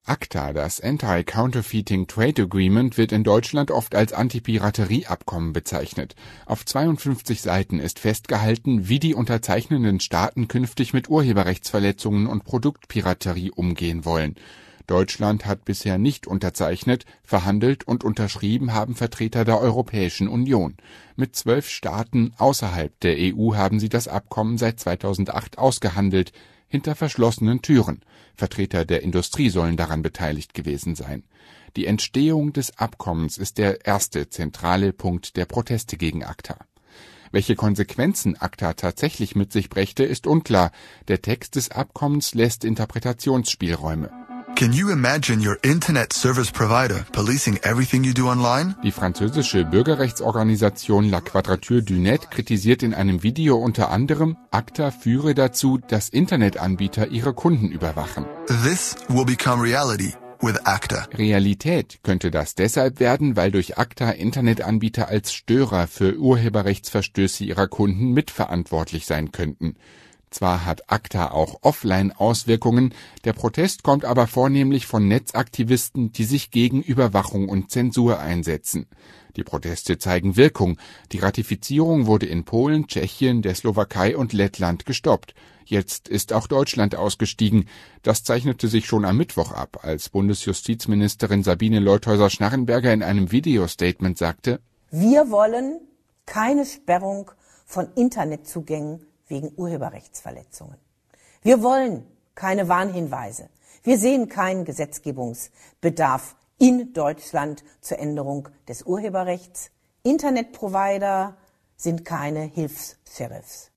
ACTA, das Anti-Counterfeiting Trade Agreement, wird in Deutschland oft als Anti-Piraterie-Abkommen bezeichnet. Auf 52 Seiten ist festgehalten, wie die unterzeichnenden Staaten künftig mit Urheberrechtsverletzungen und Produktpiraterie umgehen wollen. Deutschland hat bisher nicht unterzeichnet, verhandelt und unterschrieben haben Vertreter der Europäischen Union. Mit 12 Staaten außerhalb der EU haben sie das Abkommen seit 2008 ausgehandelt, hinter verschlossenen Türen. Vertreter der Industrie sollen daran beteiligt gewesen sein. Die Entstehung des Abkommens ist der erste zentrale Punkt der Proteste gegen ACTA. Welche Konsequenzen ACTA tatsächlich mit sich brächte, ist unklar. Der Text des Abkommens lässt Interpretationsspielräume. Can you imagine your internet service provider policing everything you do online? Die französische Bürgerrechtsorganisation La Quadrature du Net kritisiert in einem Video unter anderem, ACTA führe dazu, dass Internetanbieter ihre Kunden überwachen. This will become reality with ACTA. Realität könnte das deshalb werden, weil durch ACTA Internetanbieter als Störer für Urheberrechtsverstöße ihrer Kunden mitverantwortlich sein könnten. Zwar hat ACTA auch Offline-Auswirkungen, der Protest kommt aber vornehmlich von Netzaktivisten, die sich gegen Überwachung und Zensur einsetzen. Die Proteste zeigen Wirkung. Die Ratifizierung wurde in Polen, Tschechien, der Slowakei und Lettland gestoppt. Jetzt ist auch Deutschland ausgestiegen. Das zeichnete sich schon am Mittwoch ab, als Bundesjustizministerin Sabine Leutheusser-Schnarrenberger in einem Videostatement sagte: Wir wollen keine Sperrung von Internetzugängen wegen Urheberrechtsverletzungen. Wir wollen keine Warnhinweise. Wir sehen keinen Gesetzgebungsbedarf in Deutschland zur Änderung des Urheberrechts. Internetprovider sind keine Hilfs-Sheriffs.